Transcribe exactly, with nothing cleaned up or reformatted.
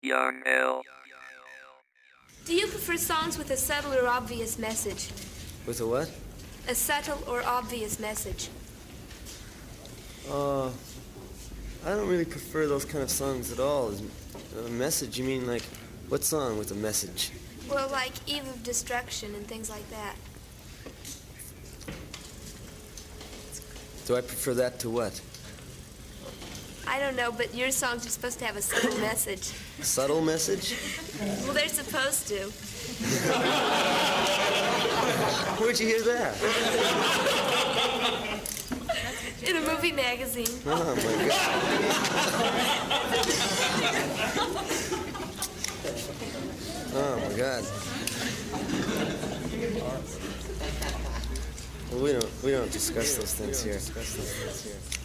Young L. Do you prefer songs with a subtle or obvious message? With a what? A subtle or obvious message. Uh, I don't really prefer those kind of songs at all. A message, you mean like, what song with a message? Well, like Eve of Destruction and things like that. Do I prefer that to what? I don't know, but your songs are supposed to have a subtle message. Subtle message? Well, they're supposed to. Where'd you hear that? In a movie magazine. Oh, my God. Oh, my God. Well, we don't, we don't discuss those things here.